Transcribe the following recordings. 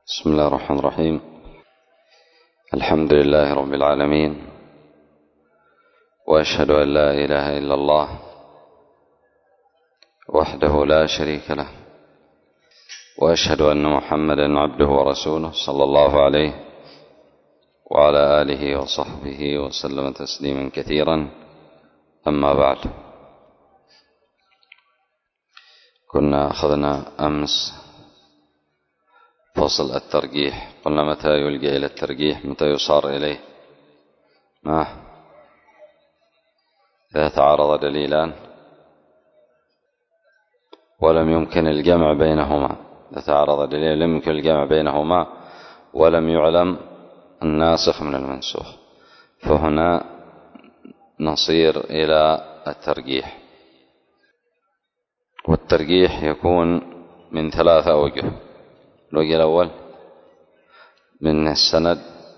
بسم الله الرحمن الرحيم. الحمد لله رب العالمين، وأشهد أن لا إله إلا الله وحده لا شريك له، وأشهد أن محمدا عبده ورسوله صلى الله عليه وعلى آله وصحبه وسلم تسليما كثيرا. أما بعد، كنا أخذنا أمس فصل الترجيح، قلنا متى يلجأ إلى الترجيح، متى يصار إليه، إذا تعارض دليلان ولم يمكن الجمع بينهما، إذا تعارض دليل لم يمكن الجمع بينهما ولم يعلم الناسخ من المنسوخ، فهنا نصير إلى الترجيح. والترجيح يكون من 3 أوجه. الوجه الأول من السند،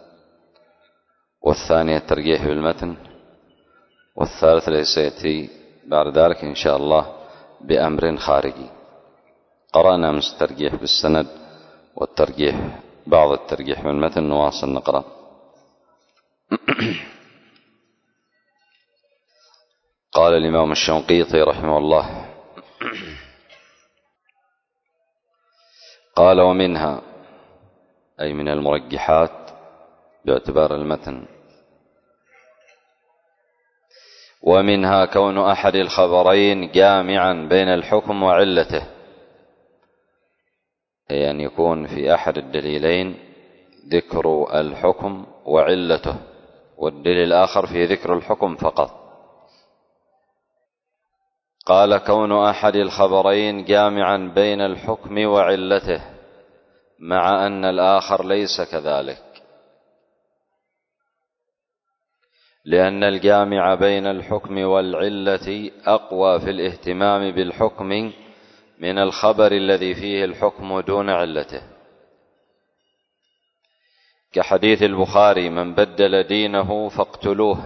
والثاني الترجيح بالمتن، والثالث الذي سيأتي بعد ذلك إن شاء الله بأمر خارجي. قرأنا أمس الترجيح بالسند والترجيح بعض الترجيح بالمتن، نواصل نقرأ. قال الإمام الشنقيطي رحمه الله: قال: ومنها، أي من المرجحات باعتبار المتن، ومنها كون أحد الخبرين جامعا بين الحكم وعلته، أي أن يكون في أحد الدليلين ذكر الحكم وعلته، والدليل الآخر في ذكر الحكم فقط. قال: كون أحد الخبرين جامعا بين الحكم وعلته، مع أن الآخر ليس كذلك، لأن الجامع بين الحكم والعلة أقوى في الاهتمام بالحكم من الخبر الذي فيه الحكم دون علته، كحديث البخاري: من بدل دينه فاقتلوه،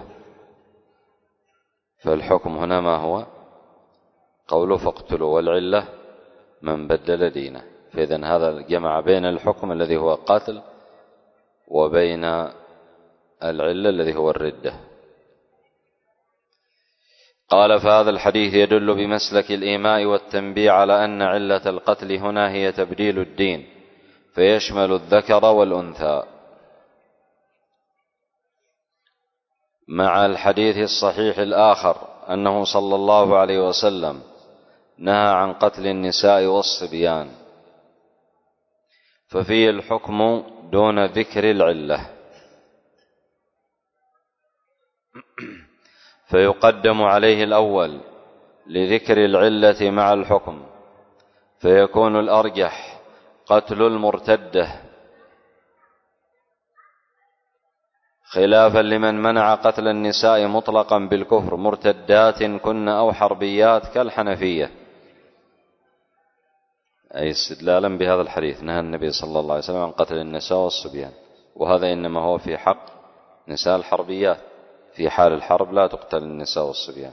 فالحكم هنا ما هو؟ قوله فاقتلوا، والعلة من بدل دينه. فإذن هذا الجمع بين الحكم الذي هو قتل وبين العلة الذي هو الردة. قال: فهذا الحديث يدل بمسلك الإيماء والتنبيه على أن علة القتل هنا هي تبديل الدين، فيشمل الذكر والأنثى، مع الحديث الصحيح الآخر أنه صلى الله عليه وسلم نهى عن قتل النساء والصبيان، ففيه الحكم دون ذكر العلة، فيقدم عليه الأول لذكر العلة مع الحكم، فيكون الأرجح قتل المرتدة، خلافا لمن منع قتل النساء مطلقا بالكفر، مرتدات كن أو حربيات كالحنفية، أي استدلالا بهذا الحديث نهى النبي صلى الله عليه وسلم عن قتل النساء والصبيان، وهذا إنما هو في حق نساء الحربيات، في حال الحرب لا تقتل النساء والصبيان.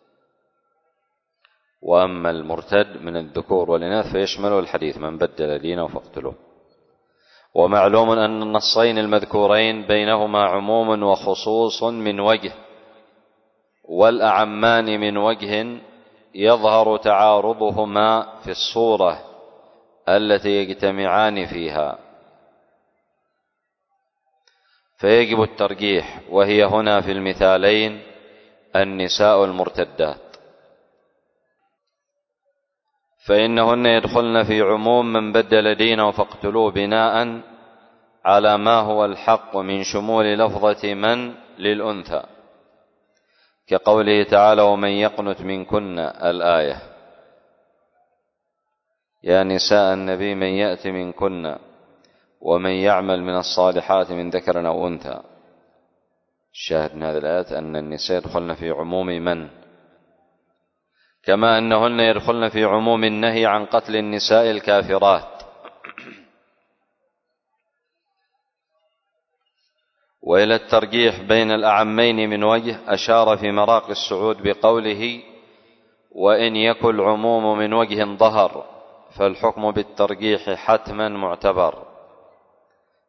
وأما المرتد من الذكور والإناث فيشمله الحديث: من بدل دينه فاقتلوه. ومعلوم أن النصين المذكورين بينهما عموم وخصوص من وجه، والأعمان من وجه يظهر تعارضهما في الصورة التي يجتمعان فيها، فيجب الترجيح، وهي هنا في المثالين النساء المرتدات، فإنهن يدخلن في عموم من بدل دينه فاقتلوه، بناء على ما هو الحق من شمول لفظة من للأنثى، كقوله تعالى: ومن يقنت منكن، الآية: يا نساء النبي من يأت منكن ومن يعمل من الصالحات من ذكر أو أنثى. الشاهد من هذه الآيات أن النساء يدخلن في عموم من، كما أنهن يدخلن في عموم النهي عن قتل النساء الكافرات. وإلى الترجيح بين الأعمين من وجه أشار في مراقي السعود بقوله: وإن يكن العموم من وجه ظهر، فالحكم بالترجيح حتما معتبر.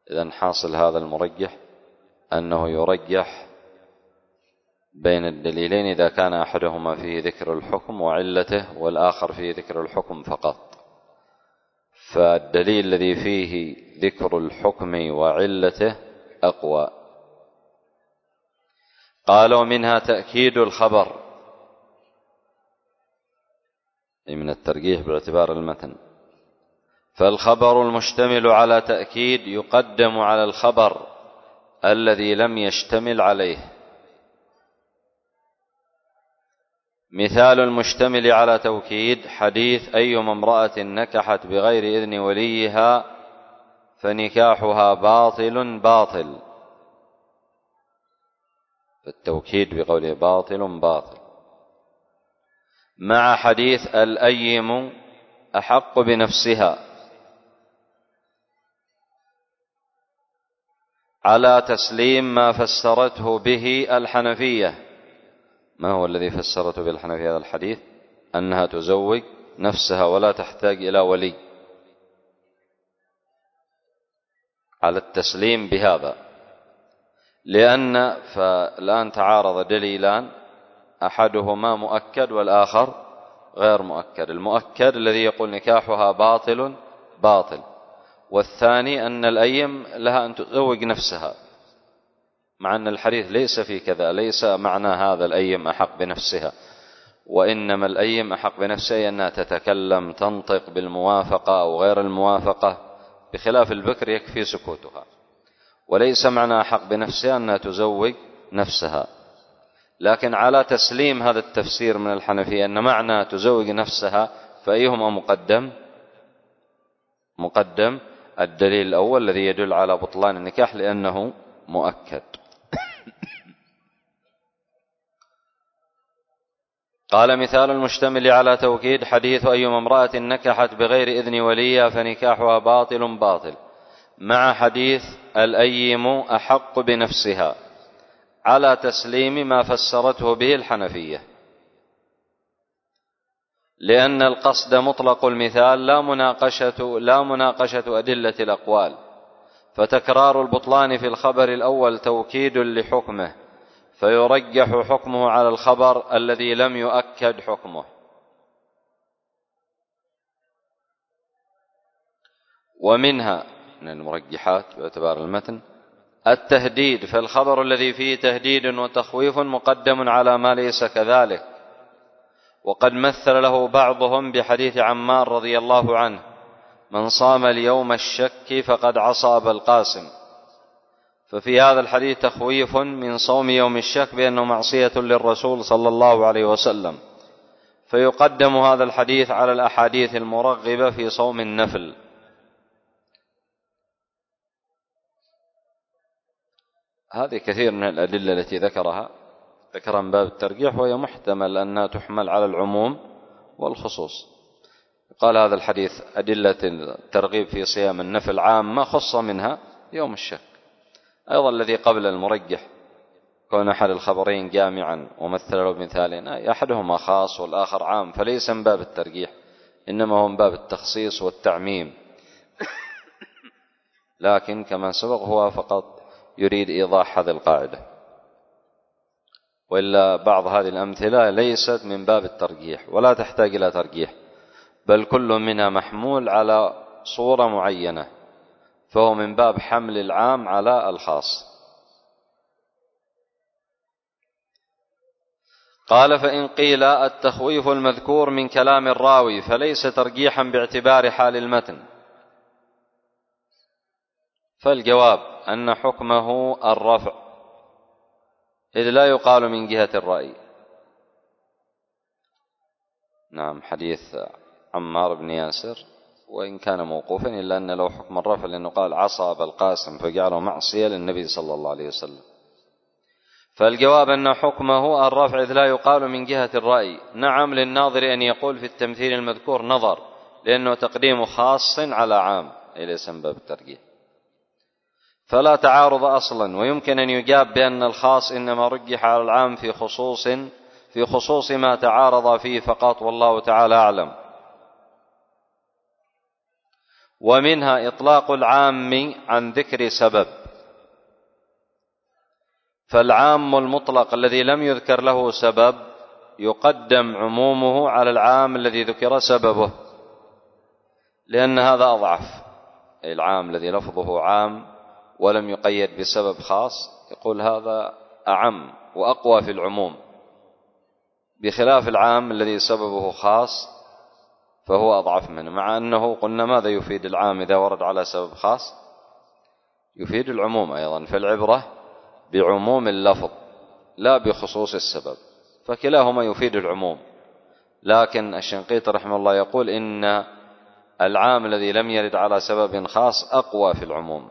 إذن حاصل هذا المرجح أنه يرجح بين الدليلين إذا كان أحدهما فيه ذكر الحكم وعلته والآخر فيه ذكر الحكم فقط. فالدليل الذي فيه ذكر الحكم وعلته أقوى. قال ومنها تأكيد الخبر، أي من الترجيح باعتبار المتن. فالخبر المشتمل على تأكيد يقدم على الخبر الذي لم يشتمل عليه. مثال المشتمل على توكيد حديث أيما امرأة نكحت بغير إذن وليها فنكاحها باطل باطل، التوكيد بقوله باطل باطل، مع حديث الأيم أحق بنفسها على تسليم ما فسرته به الحنفية. ما هو الذي فسرته بالحنفية هذا الحديث؟ أنها تزوج نفسها ولا تحتاج إلى ولي، على التسليم بهذا. لأن فالآن تعارض دليلان، أحدهما مؤكد والآخر غير مؤكد. المؤكد الذي يقول نكاحها باطل باطل، والثاني أن الأيم لها أن تزوج نفسها، مع أن الحديث ليس في كذا، ليس معنى هذا الأيم أحق بنفسها، وإنما الأيم أحق بنفسها أنها تتكلم تنطق بالموافقة أو غير الموافقة، بخلاف البكر يكفي سكوتها. وليس معنى أحق بنفسها أنها تزوج نفسها. لكن على تسليم هذا التفسير من الحنفية أن معنى تزوج نفسها، فأيهما مقدم الدليل الأول الذي يدل على بطلان النكاح لأنه مؤكد. قال مثال المشتمل على توكيد حديث أيما امرأة نكحت بغير إذن وليها فنكاحها باطل باطل، مع حديث الأيم أحق بنفسها على تسليم ما فسرته به الحنفية. لأن القصد مطلق المثال لا مناقشة أدلة الأقوال، فتكرار البطلان في الخبر الأول توكيد لحكمه، فيرجح حكمه على الخبر الذي لم يؤكد حكمه. ومنها من المرجحات باعتبار المتن التهديد، فالخبر الذي فيه تهديد وتخويف مقدم على ما ليس كذلك، وقد مثل له بعضهم بحديث عمار رضي الله عنه: من صام اليوم الشك فقد عصى أبا القاسم. ففي هذا الحديث تخويف من صوم يوم الشك بأنه معصية للرسول صلى الله عليه وسلم، فيقدم هذا الحديث على الأحاديث المرغبة في صوم النفل. هذه كثير من الأدلة التي ذكرها من باب الترجيح، وهي محتمل أنها تحمل على العموم والخصوص. قال هذا الحديث أدلة الترغيب في صيام النفل عامة، خص منها يوم الشك. أيضا الذي قبل المرجح كون أحد الخبرين جامعا ومثل له بمثالين، أحدهما خاص والآخر عام، فليس من باب الترجيح، إنما هو من باب التخصيص والتعميم. لكن كما سبق هو فقط يريد إيضاح هذه القاعدة، وإلا بعض هذه الأمثلة ليست من باب الترجيح ولا تحتاج إلى ترجيح، بل كل منها محمول على صورة معينة، فهو من باب حمل العام على الخاص. قال: فإن قيل التخويف المذكور من كلام الراوي فليس ترجيحا باعتبار حال المتن، فالجواب أن حكمه الرفع، إذ لا يقال من جهة الرأي. نعم، حديث عمار بن ياسر وإن كان موقوفا إلا أن له حكم الرفع، لأنه قال عصى أبا القاسم فجعله معصية للنبي صلى الله عليه وسلم. فالجواب أن حكمه الرفع إذ لا يقال من جهة الرأي. نعم، للناظر أن يقول في التمثيل المذكور نظر، لأنه تقديم خاص على عام، ليس من باب الترجيح، فلا تعارض أصلا. ويمكن أن يجاب بأن الخاص إنما رجح على العام في خصوص ما تعارض فيه فقط، والله تعالى أعلم. ومنها إطلاق العام عن ذكر سبب، فالعام المطلق الذي لم يذكر له سبب يقدم عمومه على العام الذي ذكر سببه، لأن هذا أضعف. العام الذي لفظه عام ولم يقيد بسبب خاص يقول هذا أعم وأقوى في العموم، بخلاف العام الذي سببه خاص فهو أضعف منه، مع أنه قلنا ماذا يفيد العام إذا ورد على سبب خاص؟ يفيد العموم أيضا، فالعبرة بعموم اللفظ لا بخصوص السبب، فكلاهما يفيد العموم. لكن الشنقيطي رحمه الله يقول إن العام الذي لم يرد على سبب خاص أقوى في العموم،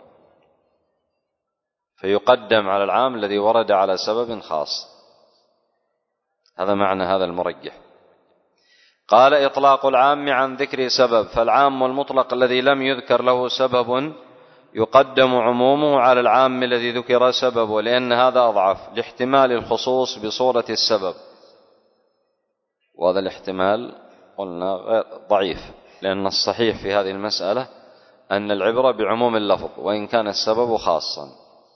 فيقدم على العام الذي ورد على سبب خاص. هذا معنى هذا المرجح. قال إطلاق العام عن ذكر سبب، فالعام المطلق الذي لم يذكر له سبب يقدم عمومه على العام الذي ذكر سببه، لأن هذا أضعف لاحتمال الخصوص بصورة السبب، وهذا الاحتمال قلنا غير ضعيف، لأن الصحيح في هذه المسألة أن العبرة بعموم اللفظ وإن كان السبب خاصا،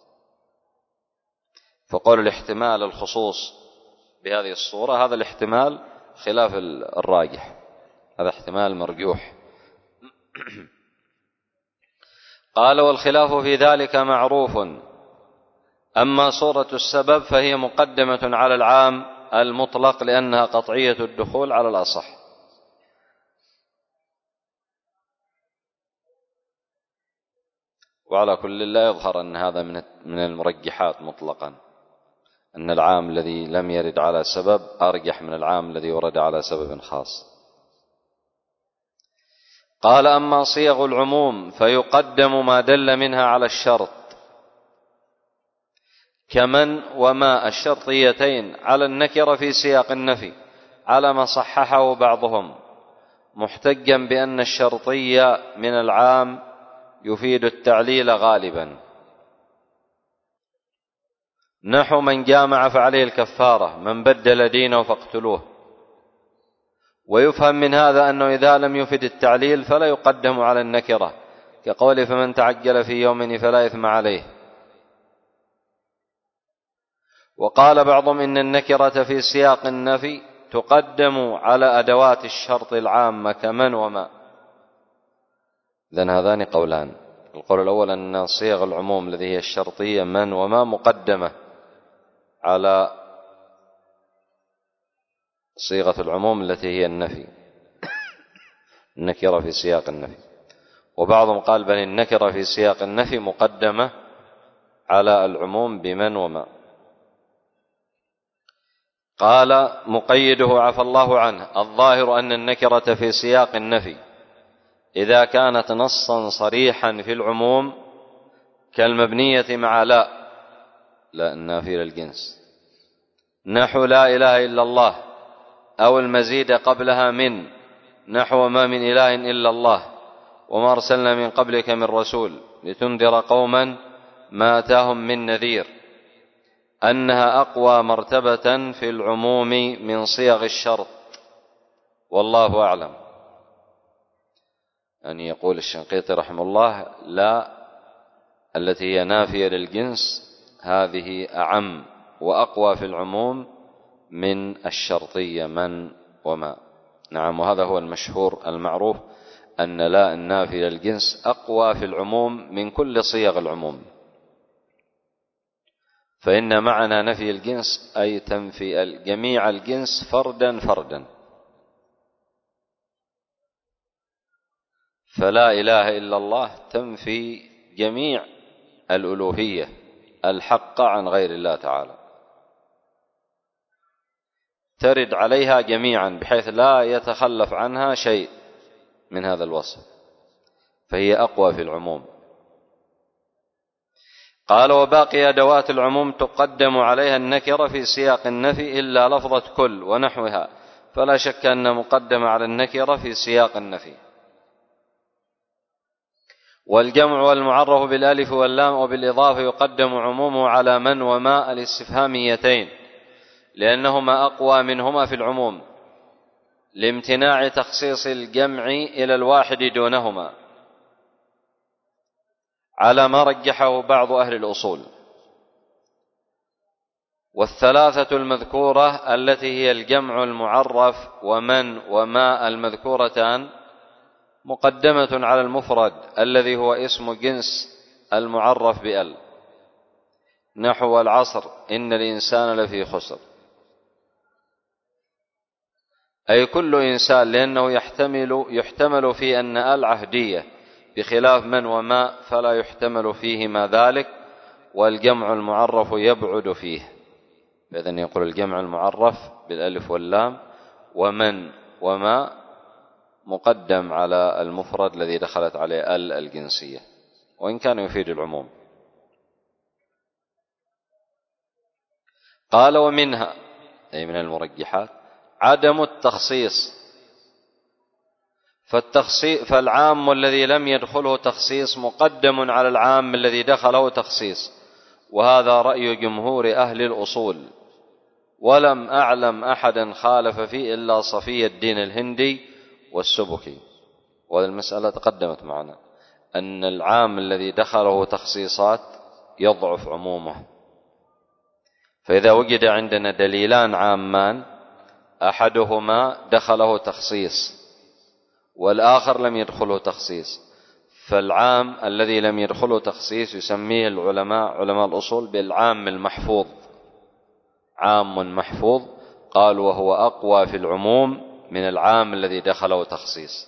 فقول الاحتمال الخصوص بهذه الصورة هذا الاحتمال خلاف الراجح، هذا احتمال مرجوح. قال والخلاف في ذلك معروف، أما صورة السبب فهي مقدمة على العام المطلق لأنها قطعية الدخول على الأصح. وعلى كل لا يظهر أن هذا من المرجحات مطلقا، أن العام الذي لم يرد على سبب أرجح من العام الذي ورد على سبب خاص. قال أما صيغ العموم فيقدم ما دل منها على الشرط، كمن وما الشرطيتين على النكرة في سياق النفي على ما صححه بعضهم، محتجا بأن الشرطية من العام يفيد التعليل غالبا، نحو من جامع فعليه الكفارة، من بدل دينه فاقتلوه. ويفهم من هذا أنه إذا لم يفد التعليل فلا يقدم على النكرة، كقوله فمن تعجل في يوم فلا إثم عليه. وقال بعضهم إن النكرة في سياق النفي تقدم على أدوات الشرط العامة كمن وما. إذن هذان قولان، القول الأول أن صيغ العموم الذي هي الشرطية من وما مقدمة على صيغة العموم التي هي النفي، النكرة في سياق النفي. وبعضهم قال بل النكرة في سياق النفي مقدمة على العموم بمن وما. قال مقيده عفى الله عنه الظاهر أن النكرة في سياق النفي إذا كانت نصا صريحا في العموم كالمبنية مع لا النافية للجنس، نحو لا إله إلا الله، أو المزيد قبلها من نحو ما من إله إلا الله، وما أرسلنا من قبلك من رسول لتنذر قوما ما أتاهم من نذير، أنها أقوى مرتبة في العموم من صيغ الشرط، والله أعلم. يعني يقول الشنقيطي رحمه الله لا التي هي نافية للجنس هذه أعم وأقوى في العموم من الشرطية من وما. نعم، وهذا هو المشهور المعروف أن لا النافية للجنس أقوى في العموم من كل صيغ العموم، فإن معنى نفي الجنس أي تنفي جميع الجنس فردا فردا، فلا إله إلا الله تنفي جميع الألوهية الحق عن غير الله تعالى، ترد عليها جميعا بحيث لا يتخلف عنها شيء من هذا الوصف، فهي أقوى في العموم. قال وباقي أدوات العموم تقدم عليها النكرة في سياق النفي إلا لفظة كل ونحوها، فلا شك أن مقدم على النكرة في سياق النفي. والجمع والمعرف بالالف واللام وبالإضافة يقدم عمومه على من وما الاستفهاميتين لأنهما أقوى منهما في العموم لامتناع تخصيص الجمع إلى الواحد دونهما، على ما رجحه بعض أهل الأصول. والثلاثة المذكورة التي هي الجمع المعرف ومن وما المذكورتان مقدمة على المفرد الذي هو اسم جنس المعرف بأل، نحو العصر إن الإنسان لفي خسر، أي كل إنسان، لأنه يحتمل في أن أل عهدية، بخلاف من وما فلا يحتمل فيهما ذلك، والجمع المعرف يبعد فيه. فإذن يقول الجمع المعرف بالألف واللام، ومن وما مقدم على المفرد الذي دخلت عليه ال الجنسية، وإن كان يفيد العموم. قال ومنها، أي من المرجحات، عدم التخصيص. فالعام الذي لم يدخله تخصيص مقدم على العام الذي دخله تخصيص، وهذا رأي جمهور أهل الأصول، ولم أعلم أحدا خالف فيه إلا صفي الدين الهندي والسبكي. وهذه المسألة تقدمت معنا، أن العام الذي دخله تخصيصات يضعف عمومه. فإذا وجد عندنا دليلان عامان، أحدهما دخله تخصيص والآخر لم يدخله تخصيص، فالعام الذي لم يدخله تخصيص يسميه علماء الأصول بالعام المحفوظ، عام محفوظ. قال وهو أقوى في العموم من العام الذي دخله تخصيص،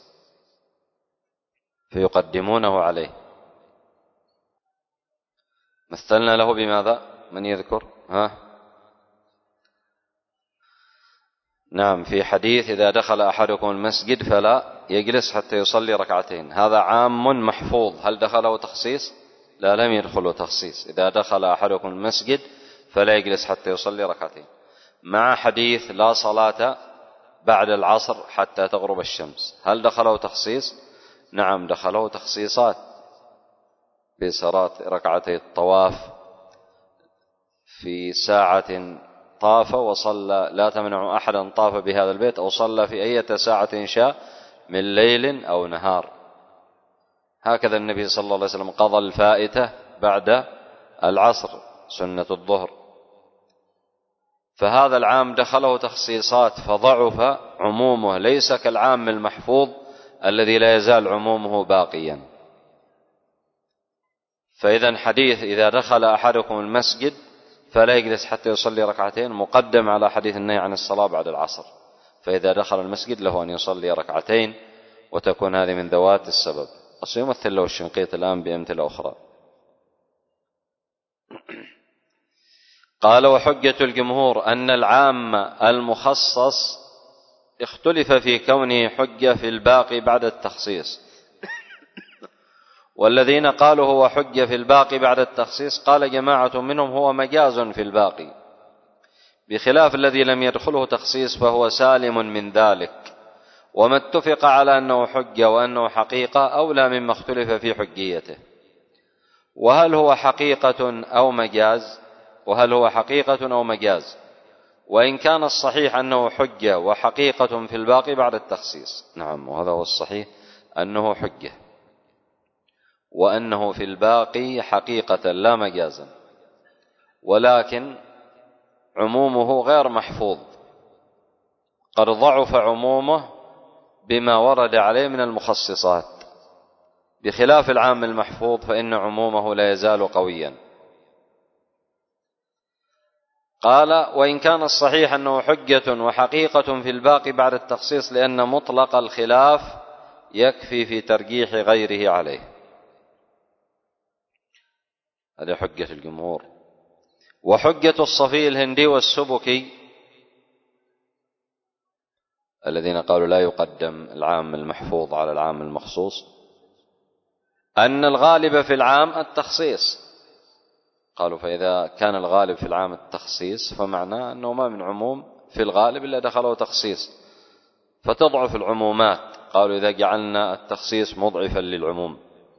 فيقدمونه عليه. مثلنا له بماذا؟ من يذكر؟ نعم، في حديث إذا دخل أحدكم المسجد فلا يجلس حتى يصلي ركعتين، هذا عام محفوظ. هل دخله تخصيص؟ لا، لم يدخله تخصيص. إذا دخل أحدكم المسجد فلا يجلس حتى يصلي ركعتين. مع حديث لا صلاة بعد العصر حتى تغرب الشمس، هل دخله تخصيص؟ نعم، دخله تخصيصات، بصلاة ركعتي الطواف في ساعة طاف وصلى، لا تمنع أحدا طاف بهذا البيت أو صلى في أي ساعة شاء من ليل أو نهار. هكذا النبي صلى الله عليه وسلم قضى الفائتة بعد العصر، سنة الظهر. فهذا العام دخله تخصيصات فضعف عمومه، ليس كالعام المحفوظ الذي لا يزال عمومه باقيا. فإذا حديث إذا دخل أحدكم المسجد فلا يجلس حتى يصلي ركعتين مقدم على حديث النهي عن الصلاة بعد العصر، فإذا دخل المسجد له أن يصلي ركعتين، وتكون هذه من ذوات السبب. سيمثل له الشنقيط الآن بأمثلة أخرى. قال وحجة الجمهور أن العام المخصص اختلف في كونه حجة في الباقي بعد التخصيص، والذين قالوا هو حجة في الباقي بعد التخصيص قال جماعة منهم هو مجاز في الباقي، بخلاف الذي لم يدخله تخصيص فهو سالم من ذلك. وما اتفق على أنه حجة وأنه حقيقة أولى مما اختلف في حجيته. وهل هو حقيقة أو مجاز؟ وإن كان الصحيح أنه حجة وحقيقة في الباقي بعد التخصيص. نعم، وهذا هو الصحيح، أنه حجة وأنه في الباقي حقيقة لا مجازا، ولكن عمومه غير محفوظ، قد ضعف عمومه بما ورد عليه من المخصصات، بخلاف العام المحفوظ فإن عمومه لا يزال قويا. قال وإن كان الصحيح أنه حجة وحقيقة في الباقي بعد التخصيص، لأن مطلق الخلاف يكفي في ترجيح غيره عليه. هذه حجة الجمهور. وحجة الصفي الهندي والسبكي الذين قالوا لا يقدم العام المحفوظ على العام المخصوص أن الغالب في العام التخصيص. قالوا فإذا كان الغالب في العام التخصيص فمعناه أنه ما من عموم في الغالب إلا دخله تخصيص، فتضعف العمومات. قالوا إذا جعلنا التخصيص مضعفا للعموم،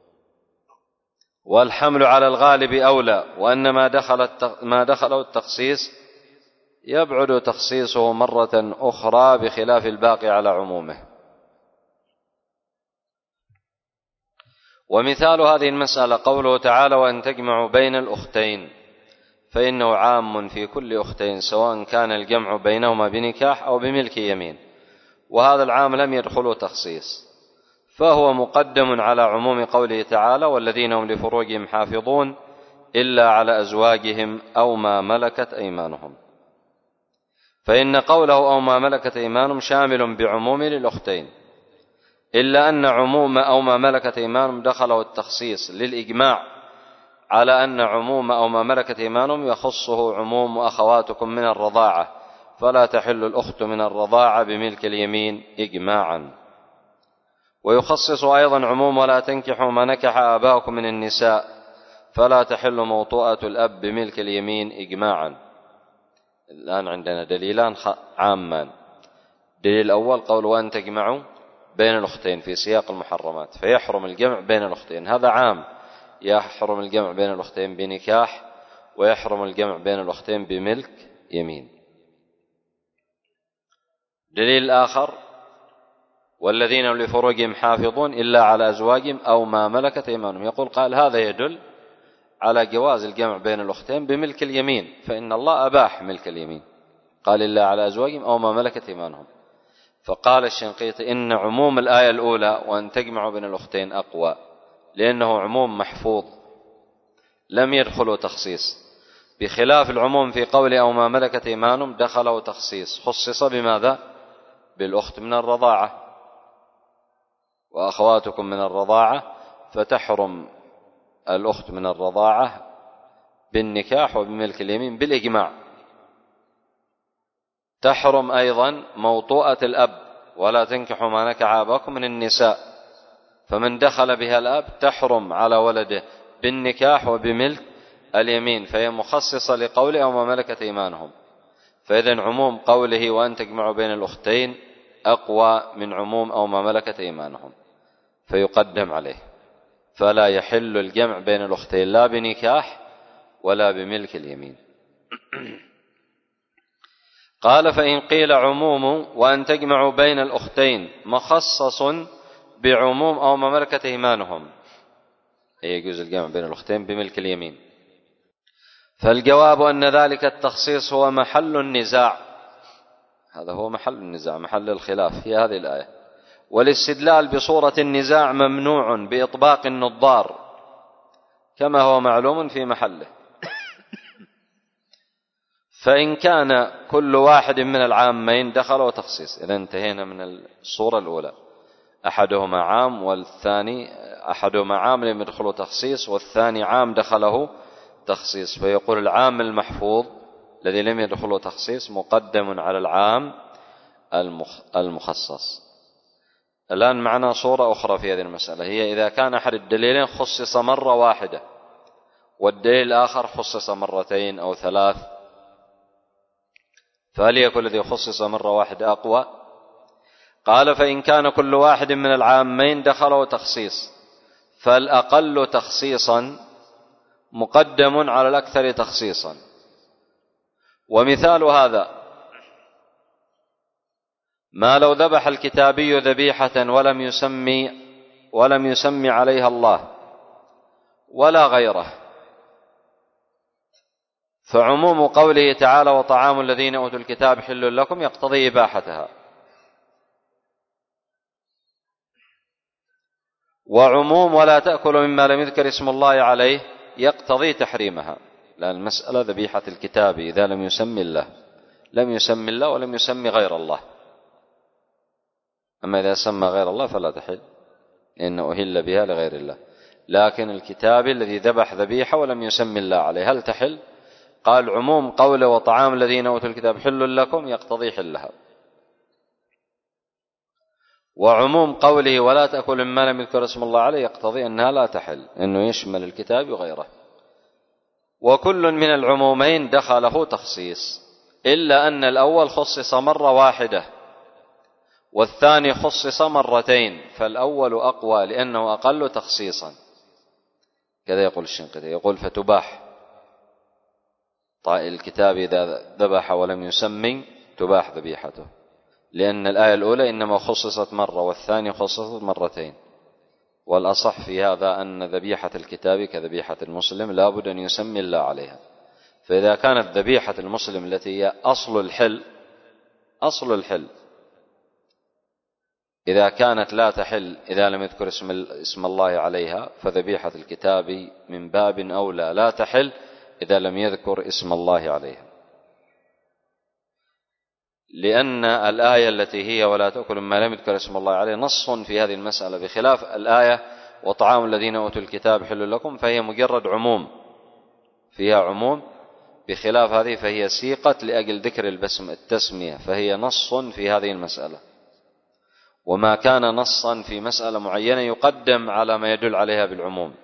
والحمل على الغالب أولى، وأن ما دخله التخصيص يبعد تخصيصه مرة أخرى بخلاف الباقي على عمومه. ومثال هذه المسألة قوله تعالى وأن تجمعوا بين الأختين، فإنه عام في كل أختين سواء كان الجمع بينهما بنكاح أو بملك يمين، وهذا العام لم يدخله تخصيص، فهو مقدم على عموم قوله تعالى والذين هم لفروجهم حافظون إلا على أزواجهم أو ما ملكت أيمانهم، فإن قوله أو ما ملكت أيمانهم شامل بعموم للأختين، إلا أن عموم أو ما ملكت أيمانهم دخله التخصيص للإجماع على أن عموم أو ما ملكت أيمانهم يخصه عموم أخواتكم من الرضاعة، فلا تحل الأخت من الرضاعة بملك اليمين إجماعا. ويخصص أيضا عموم ولا تنكحوا ما نكح آباؤكم من النساء، فلا تحل موطؤة الأب بملك اليمين إجماعا. الآن عندنا دليلان عامان. دليل الأول قول وأن تجمعوا بين الأختين في سياق المحرمات، فيحرم الجمع بين الأختين، هذا عام، يحرم الجمع بين الأختين بنكاح ويحرم الجمع بين الأختين بملك يمين. دليل آخر والذين هم لفروجهم حافظون إلا على أزواجهم أو ما ملكت أيمانهم، يقول قال هذا يدل على جواز الجمع بين الأختين بملك اليمين، فإن الله أباح ملك اليمين، قال إلا على أزواجهم أو ما ملكت أيمانهم. فقال الشنقيطي إن عموم الآية الأولى وأن تجمعوا بين الأختين أقوى، لأنه عموم محفوظ لم يدخله تخصيص، بخلاف العموم في قول أو ما ملكت أيمانهم دخله تخصيص، خصص بماذا؟ بالأخت من الرضاعة، وأخواتكم من الرضاعة، فتحرم الأخت من الرضاعة بالنكاح وبملك اليمين بالإجماع. تحرم أيضا موطؤة الأب ولا تنكحوا ما نكح آباؤكم من النساء، فمن دخل بها الأب تحرم على ولده بالنكاح وبملك اليمين، فهي مخصصة لقوله أو ما ملكت أيمانهم. فإذن عموم قوله وأن تجمعوا بين الأختين أقوى من عموم أو ما ملكت أيمانهم، فيقدم عليه، فلا يحل الجمع بين الأختين لا بنكاح ولا بملك اليمين. قال فإن قيل عموم وأن تجمعوا بين الأختين مخصص بعموم أو ما ملكت أيمانهم، يجوز الجمع بين الأختين بملك اليمين، فالجواب أن ذلك التخصيص هو محل النزاع، هذا هو محل النزاع، محل الخلاف في هذه الآية، والاستدلال بصورة النزاع ممنوع بإطباق النظار كما هو معلوم في محله. فإن كان كل واحد من العامين دخله تخصيص، إذا انتهينا من الصورة الأولى، أحدهما عام والثاني أحدهما عام لم يدخله تخصيص والثاني عام دخله تخصيص، فيقول العام المحفوظ الذي لم يدخله تخصيص مقدم على العام المخصص. الآن معنا صورة أخرى في هذه المسألة، هي إذا كان أحد الدليلين خصص مرة واحدة والدليل الآخر خصص مرتين أو ثلاث، فهل يكون الذي خصص مرة واحدة أقوى؟ قال فإن كان كل واحد من العامين دخله تخصيص، فالأقل تخصيصا مقدم على الأكثر تخصيصا. ومثال هذا ما لو ذبح الكتابي ذبيحة ولم يسمي عليها الله ولا غيره، فعموم قوله تعالى وطعام الذين أوتوا الكتاب حل لكم يقتضي إباحتها، وعموم ولا تأكلوا مما لم يذكر اسم الله عليه يقتضي تحريمها، لأن المسألة ذبيحة الكتاب إذا لم يسمي الله ولم يسمي غير الله، أما إذا سمى غير الله فلا تحل لأنه أهل بها لغير الله. لكن الكتاب الذي ذبح ذبيحة ولم يسمي الله عليه هل تحل؟ قال عموم قوله وطعام الذين أوتوا الكتاب حل لكم يقتضي حلها، وعموم قوله ولا تأكل مما لم يذكر اسم الله عليه يقتضي أنها لا تحل، أنه يشمل الكتاب وغيره. وكل من العمومين دخله تخصيص، إلا أن الأول خصص مرة واحدة والثاني خصص مرتين، فالأول أقوى لأنه أقل تخصيصا، كذا يقول الشنقيطي، يقول فتباح الكتاب إذا ذبح ولم يسمي تباح ذبيحته، لأن الآية الأولى إنما خصصت مرة والثانية خصصت مرتين. والأصح في هذا أن ذبيحة الكتاب كذبيحة المسلم لا بد أن يسمي الله عليها. فإذا كانت ذبيحة المسلم التي هي أصل الحل إذا كانت لا تحل إذا لم يذكر اسم الله عليها، فذبيحة الكتاب من باب أولى لا تحل إذا لم يذكر اسم الله عليها، لأن الآية التي هي ولا تأكل مما لم يذكر اسم الله عليه نص في هذه المسألة، بخلاف الآية وطعام الذين أوتوا الكتاب حل لكم، فهي مجرد عموم، فيها عموم، بخلاف هذه فهي سيقت لأجل ذكر التسمية، فهي نص في هذه المسألة. وما كان نصا في مسألة معينة يقدم على ما يدل عليها بالعموم.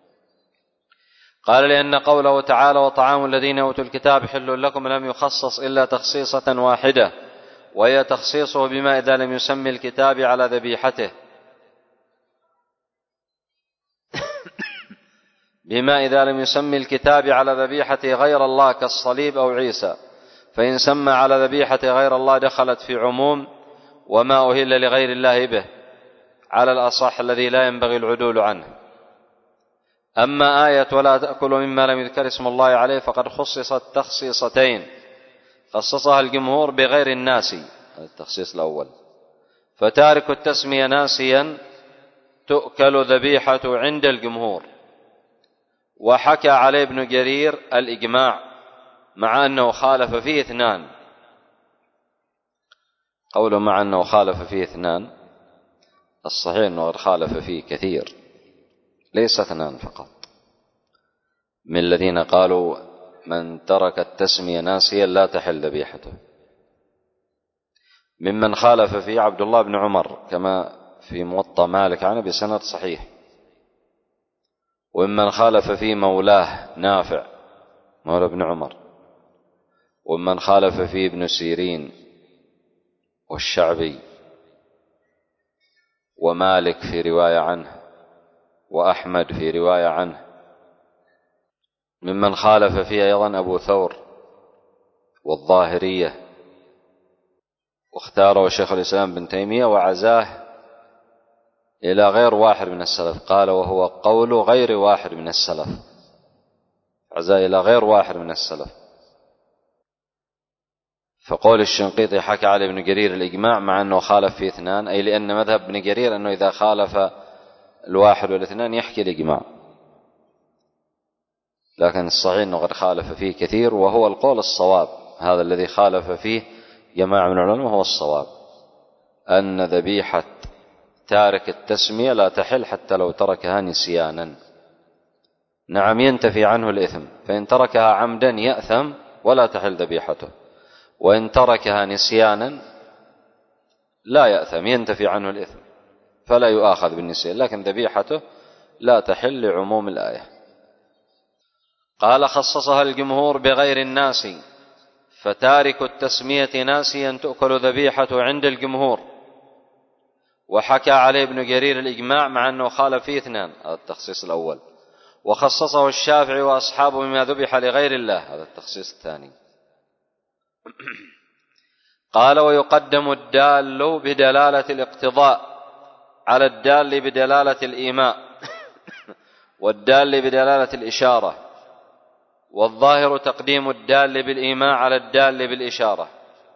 قال لأن قوله تعالى وطعام الذين أوتوا الكتاب حل لكم لم يخصص إلا تخصيصة واحدة، وهي تخصيصه بما إذا لم يسمي الكتاب على ذبيحته بما إذا لم يسمي الكتاب على ذبيحته غير الله كالصليب أو عيسى، فإن سمى على ذبيحة غير الله دخلت في عموم وما أهل لغير الله به على الأصح الذي لا ينبغي العدول عنه. أما آية ولا تأكلوا مما لم يذكر اسم الله عليه فقد خصصت تخصيصتين، خصصها الجمهور بغير الناس، التخصيص الأول، فتارك التسمية ناسيا تؤكل ذبيحة عند الجمهور. وحكى عليه ابن جرير الإجماع مع أنه خالف فيه اثنان. قوله مع أنه خالف فيه اثنان، الصحيح أنه خالف فيه كثير، ليس اثنان فقط، من الذين قالوا من ترك التسمية ناسيا لا تحل ذبيحته. ممن خالف فيه عبد الله بن عمر كما في موطأ مالك عنه بسند صحيح، وممن خالف فيه مولاه نافع مولى بن عمر، ومن خالف فيه ابن سيرين والشعبي ومالك في رواية عنه وأحمد في رواية عنه. ممن خالف فيه أيضا أبو ثور والظاهرية، واختاره شيخ الإسلام بن تيمية وعزاه إلى غير واحد من السلف، قال وهو قول غير واحد من السلف، عزاه إلى غير واحد من السلف. فقول الشنقيطي حكى على ابن جرير الإجماع مع أنه خالف في اثنان، أي لأن مذهب ابن جرير أنه إذا خالف الواحد والاثنان يحكي الإجماع، لكن الصحيح أنه قد خالف فيه كثير، وهو القول الصواب، هذا الذي خالف فيه جماعة من العلماء هو الصواب، أن ذبيحة تارك التسمية لا تحل حتى لو تركها نسيانا. نعم ينتفي عنه الإثم، فإن تركها عمدا يأثم ولا تحل ذبيحته، وإن تركها نسيانا لا يأثم ينتفي عنه الإثم فلا يؤاخذ بالنسيان، لكن ذبيحته لا تحل لعموم الآية. قال خصصها الجمهور بغير الناس، فتارك التسمية ناسيا تؤكل ذبيحة عند الجمهور. وحكى عليه ابن جرير الإجماع مع أنه خالف فيه اثنان، هذا التخصيص الأول، وخصصه الشافعي وأصحابه مما ذبح لغير الله، هذا التخصيص الثاني. قال ويقدم الدال بدلالة الاقتضاء على الدال بدلالة الإيماء والدال بدلالة الإشارة، والظاهر تقديم الدال بالإيماء على الدال بالإشارة.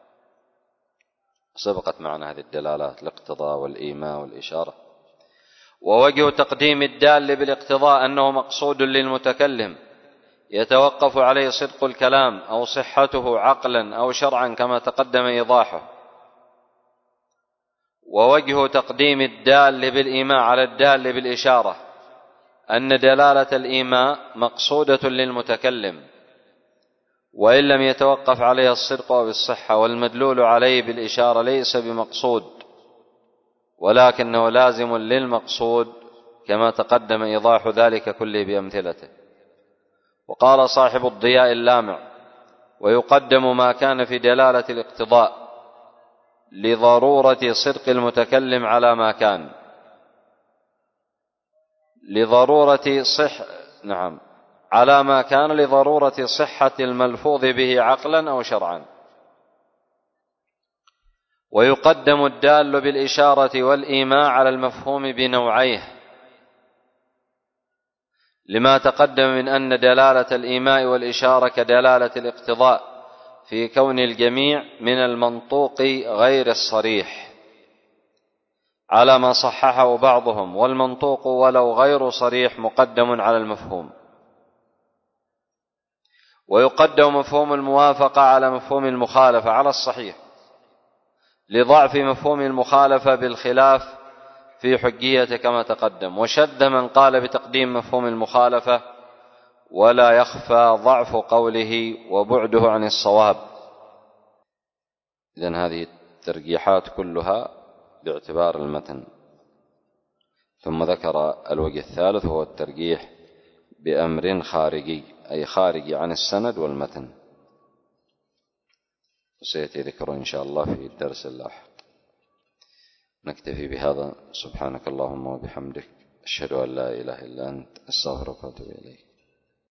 سبقت معنا هذه الدلالات الاقتضاء والإيماء والإشارة. ووجه تقديم الدال بالاقتضاء أنه مقصود للمتكلم يتوقف عليه صدق الكلام أو صحته عقلا أو شرعا كما تقدم إيضاحه. ووجه تقديم الدال بالإيماء على الدال بالإشارة أن دلالة الإيماء مقصودة للمتكلم وإن لم يتوقف عليها الصدق أو الصحة، والمدلول عليه بالإشارة ليس بمقصود ولكنه لازم للمقصود كما تقدم إيضاح ذلك كله بأمثلته. وقال صاحب الضياء اللامع ويقدم ما كان في دلالة الاقتضاء لضرورة صدق المتكلم على ما كان، على ما كان لضرورة صحة الملفوظ به عقلا أو شرعا. ويقدم الدال بالإشارة والإيماء على المفهوم بنوعيه، لما تقدم من أن دلالة الإيماء والإشارة كدلالة الاقتضاء في كون الجميع من المنطوق غير الصريح على ما صححه بعضهم، والمنطوق ولو غير صريح مقدم على المفهوم، ويقدم مفهوم الموافقة على مفهوم المخالفة على الصحيح لضعف مفهوم المخالفة بالخلاف في حجية كما تقدم. وشد من قال بتقديم مفهوم المخالفة، ولا يخفى ضعف قوله وبعده عن الصواب. إذن هذه الترجيحات كلها باعتبار المتن. ثم ذكر الوجه الثالث وهو الترجيح بأمر خارجي، أي خارجي عن السند والمتن، وسيأتي ذكره إن شاء الله في الدرس اللاحق. نكتفي بهذا. سبحانك اللهم وبحمدك، أشهد أن لا إله إلا أنت، أستغفرك وأتوب إليك.